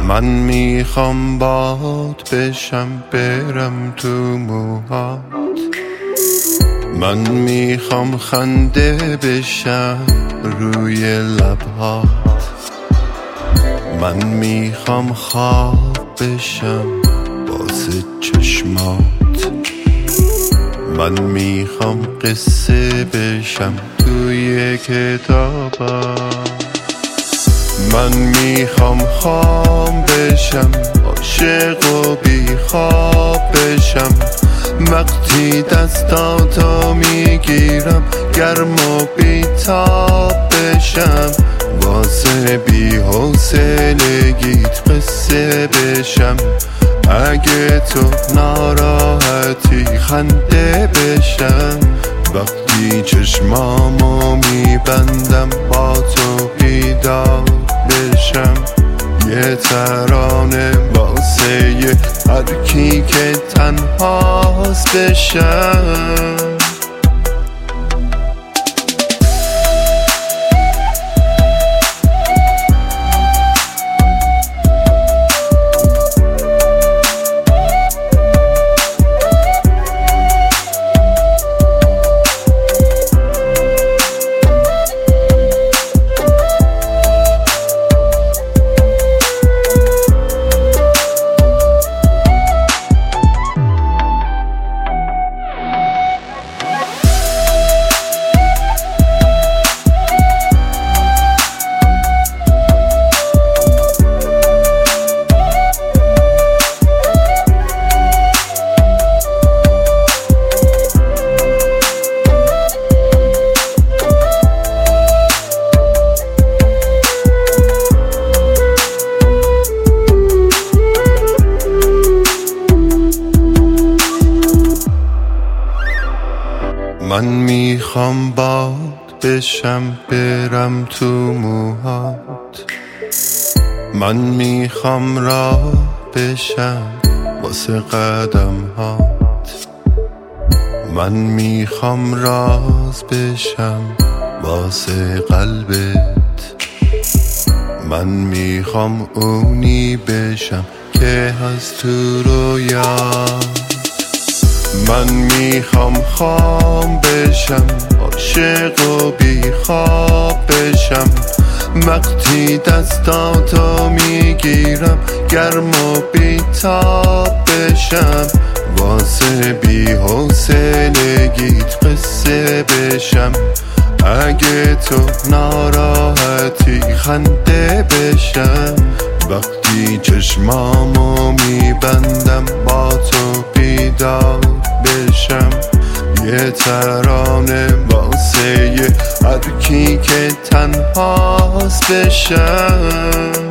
من میخوام باد بشم برم تو موهات، من میخوام خنده بشم روی لبهات، من میخوام خواب بشم واسه چشمات، من میخوام قصه بشم توی کتابات، من میخوام خام بشم عاشق و بیخواب بشم، وقتی دستاتو میگیرم گرم و بیتاب بشم، واسه بی‌حوصلگیت قصه بشم، اگه تو ناراحتی خنده بشم، وقتی چشمامو میبندم با تو بیدار بشم، یه ترانه واسه هر کی که تنهاست بشم. من میخوام باد بشم برم تو موهات، من میخوام راه بشم واسه قدمهات، من میخوام راز بشم واسه قلبت، من میخوام اونی بشم که هست تو رویات، من میخوام خام بشم عاشق و بیخواب بشم، وقتی دستاتو میگیرم گرم و بیتاب بشم، واسه بی‌حوصلگیت قصه بشم، اگه تو ناراحتی خنده بشم، وقتی چشمامو میبندم با تو بیدار بشم، یه ترانه واسه هر کی که تنهاست بشم.